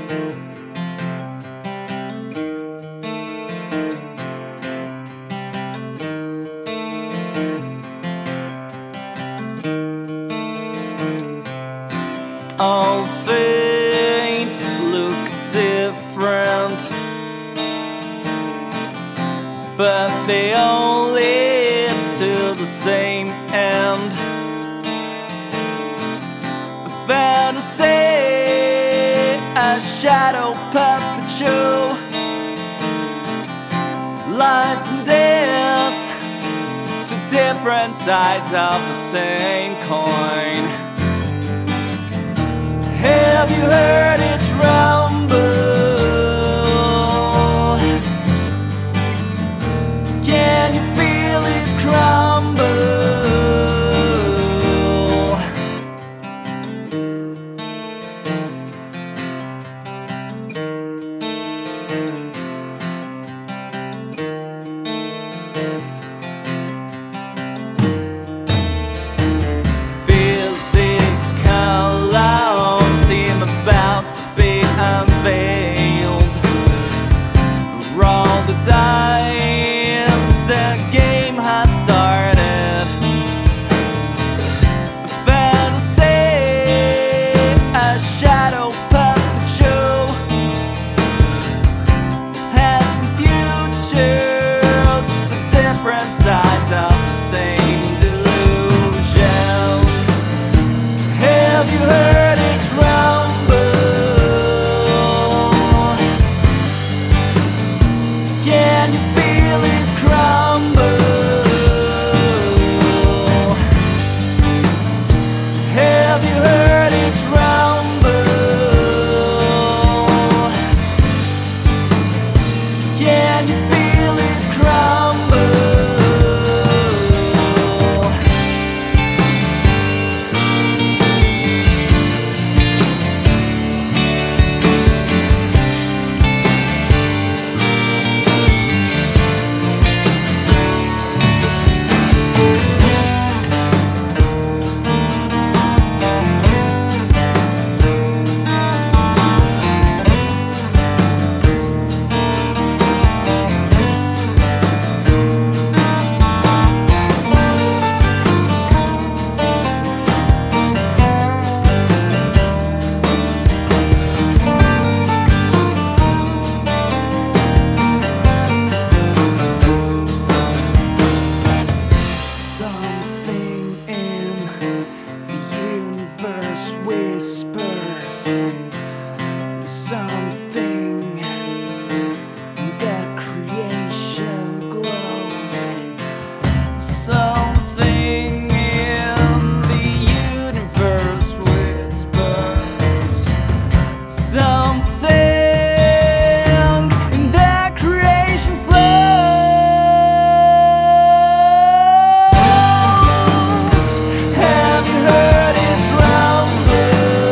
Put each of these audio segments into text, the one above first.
All fates look different, but they all lead to the same end. A fantasy, a shadow puppet show, life and death, two different sides of the same coin. Have you heard it rumble? Can you feel it crumble? About to be unveiled. Roll the dice, the game has started. A fantasy, a shadow puppet show, past and future, to different sides of the same delusion. Have you heard it rumble? Can you feel it crumble? Have you heard it rumble? Can you feel it crumble? Whispers something that creation glows. Something in the universe whispers. Something in that creation flows. Have you heard it rumble?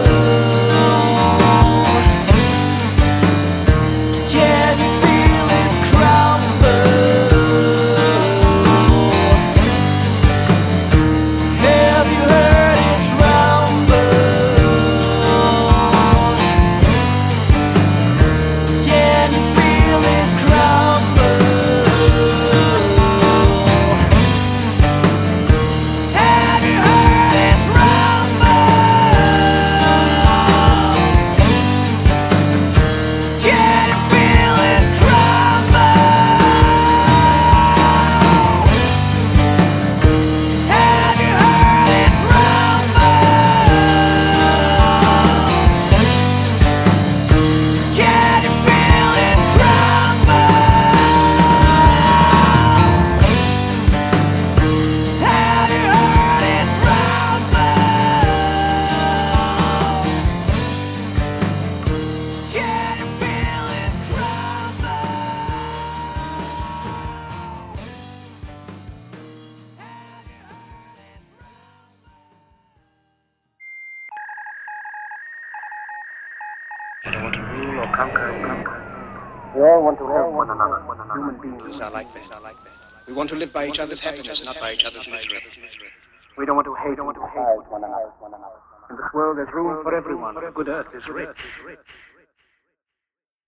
I don't want to rule or conquer. We all want to help one another. Human beings are like this. We want to live by each other's happiness, not by each other's misery. We don't want to hate one another. In this world there's room for everyone. The good earth is rich.